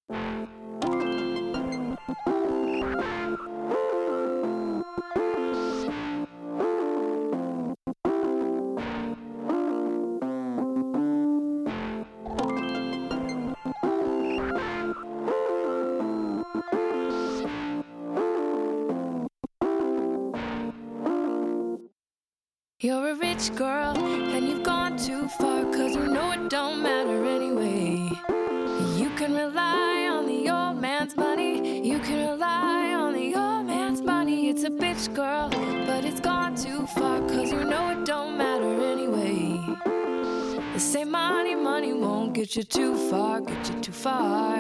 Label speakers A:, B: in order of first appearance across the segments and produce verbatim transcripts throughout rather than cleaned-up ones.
A: You're a rich girl, and you've gone too far, cause you know it don't matter anyway. You can rely on the old man's money, you can rely on the old man's money. It's a bitch, girl, but it's gone too far, cause you know it don't matter anyway. They say money, money won't get you too far, get you too far.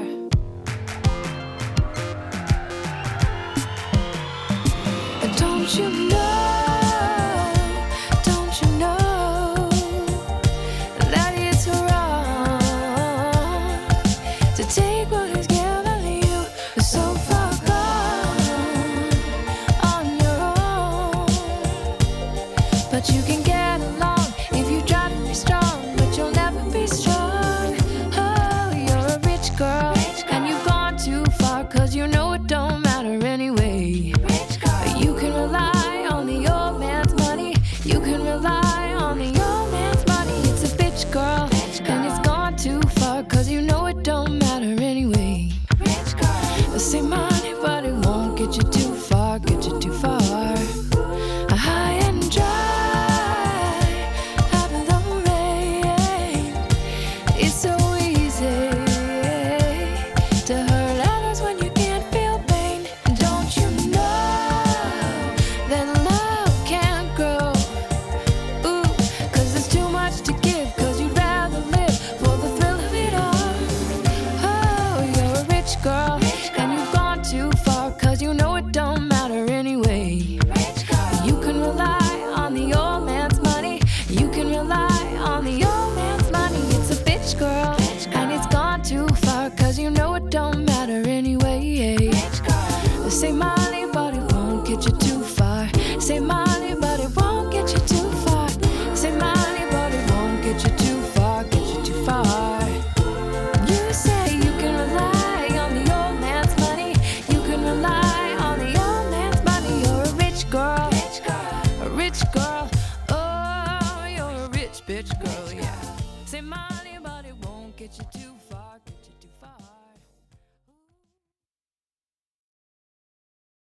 A: Don't you know? Take what is given you, so far gone on your own. But you can get along if you try to be strong, but you'll never be strong. Oh, you're a rich girl, and you've gone too far, cause you know it don't matter anyway. You can rely on the old man's money, you can rely on the old man's money. It's a bitch, girl, and it's gone too far, cause you know it don't matter anyway. They say money, but it won't get you too far, get you too far. High and dry, after the rain. It's so easy to hurt others when you can't feel pain. Don't you know that love can't grow? Ooh, cause there's too much to give, cause you'd rather live for the thrill of it all. Oh, you're a rich girl, and you've gone too far, cause you know it don't matter anyway. You can rely on the old man's money, you can rely on the old man's money. It's a bitch, girl, and it's gone too far, cause you know it don't matter anyway. They say money, but it won't get you too far. Say money, but it won't get you too far. Say money, but it won't get you too far, get you too far. You say you can rely on the old man's money, you can rely on the old man's money. You're a rich girl, a rich girl. Oh, you're a rich bitch girl, yeah. Say money, but it won't get you too